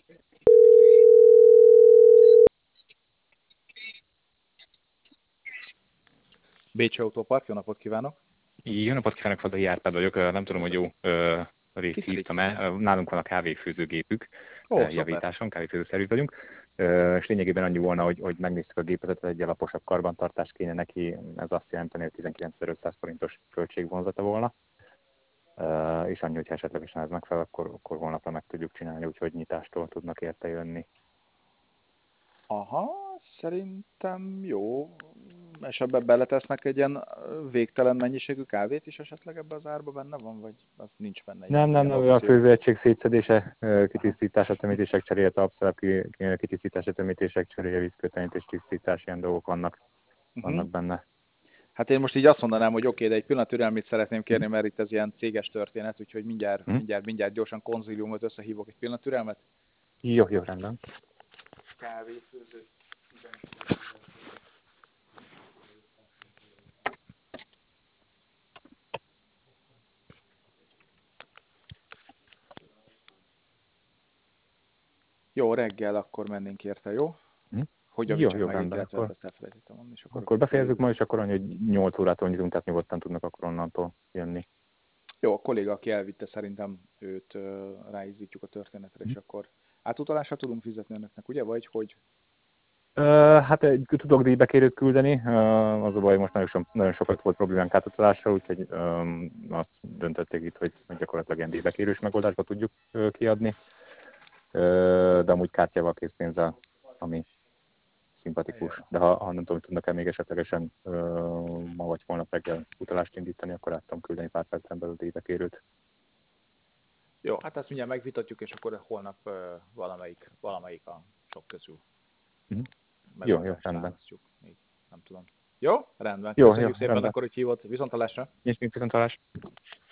Bécsi Autópark, jó napot kívánok! Jó napot kívánok, Fadai Árpád vagyok. Nem tudom, hogy jó részt hívtam-e. Nálunk van a kávéfőzőgépük, Ó, szuper! javításon, kávéfőzőszerűt vagyunk. És lényegében annyi volna, hogy megnéztük a gépezetet, egy alaposabb karbantartást kéne neki. Ez azt jelenteni, hogy 19.500 forintos költségvonzata volna. És annyi, hogyha esetlegesen ez megfelel, akkor holnapra meg tudjuk csinálni, úgyhogy nyitástól tudnak érte jönni. Aha, szerintem jó. És ebbe beletesznek egy ilyen végtelen mennyiségű kávét is esetleg ebbe az árba benne van, vagy az nincs benne Nem, ilyen a opció? főzőegység szétszedése, Aha. kitisztítása, tömítések cseréje, talpszalap kitisztítása, tömítések cseréje, vízkötenítés, tisztítás, ilyen dolgok vannak benne. Hát én most így azt mondanám, hogy oké, de egy pillanat türelmét szeretném kérni, mert itt ez ilyen céges történet, úgyhogy mindjárt gyorsan konzíliumot összehívok, egy pillanat türelmet. Jó, rendben. Kávéfőző. Jó, reggel akkor mennénk érte, jó? Hogy javítsak Jó, meg egy rendben, illetve ezt elfelejtettem mondani, és akkor befejezzük ma, és akkor annyi, hogy 8 órától nyitunk, tehát nyugodtan tudnak akkor onnantól jönni. Jó, a kolléga, aki elvitte, szerintem őt ráizzítjuk a történetre, és akkor átutalásra tudunk fizetni önöknek, ugye? Vagy hogy? Hát tudok díjbekérőt küldeni, az a baj, most nagyon sokat volt problémánk átutalásra, úgyhogy azt döntötték itt, hogy gyakorlatilag ilyen díjbekérős megoldásba tudjuk kiadni, de amúgy kártyával, készpénzzel, ami szimpatikus. De ha nem tudom, tudnak-e még esetlegesen ma vagy holnap reggel utalást indítani, akkor át tudom küldeni pár percen belül díjbekérőt. Jó, hát ezt mindjárt megvitatjuk, és akkor holnap valamelyik a sok közül Jó, megoldást rendben. választjuk. Még nem tudom. Jó? Rendben. Jó, Köszönjük szépen rendben. akkor, hogy hívott. Viszontlátásra. Nincs viszontlátás.